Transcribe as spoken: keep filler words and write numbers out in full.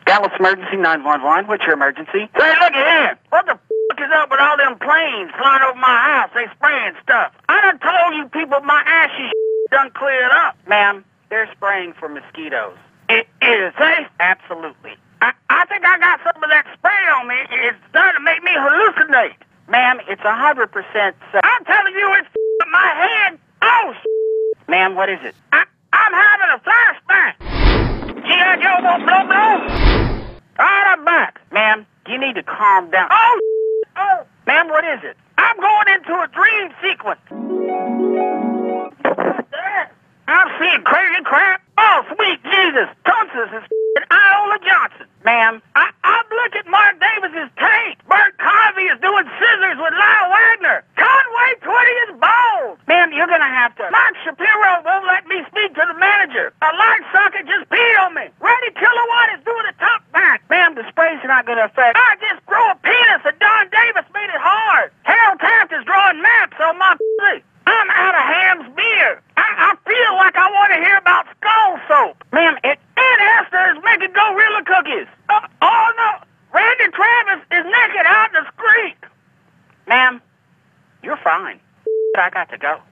Dallas Emergency nine one one, what's your emergency? Say, look here. What the f*** is up with all them planes flying over my house? They spraying stuff. I done told you people my ashes done cleared up. Ma'am, they're spraying for mosquitoes. It is, eh? Absolutely. I, I think I got some of that spray on me. It's starting to make me hallucinate. Ma'am, it's a hundred percent. I'm telling you, it's f***ing my head. Oh, s***. Ma'am, what is it? I, I'm having a flashback. G I. Joe won't blow blow. All right, I'm back. Ma'am, you need to calm down. Oh, oh. Ma'am, what is it? I'm going into a dream sequence. I'm seeing crazy crap. Oh, sweet Jesus. Tonsils is f***ing Iola Johnson. Ma'am. I, I'm looking at Mark Davis's tape. Bert Cosby is doing scissors with Lyle Wagner. Conway Twitty is bald. Ma'am, you're going to have to... Mark Shapiro won't let me speak to the manager. A light socket just peed on me. Reddy Kilowatt is doing a top back. Ma'am, the spray's not going to affect... I just grow a penis and Don Davis made it hard. Harold Taft is drawing maps on my pussy. I'm out of Ham's beer. I, I feel like I want to hear about skull soap. Ma'am, it... Aunt Esther is making gorilla cookies. Uh, oh, no. Randy Travis is naked out in the street. Ma'am, you're fine. I got to go.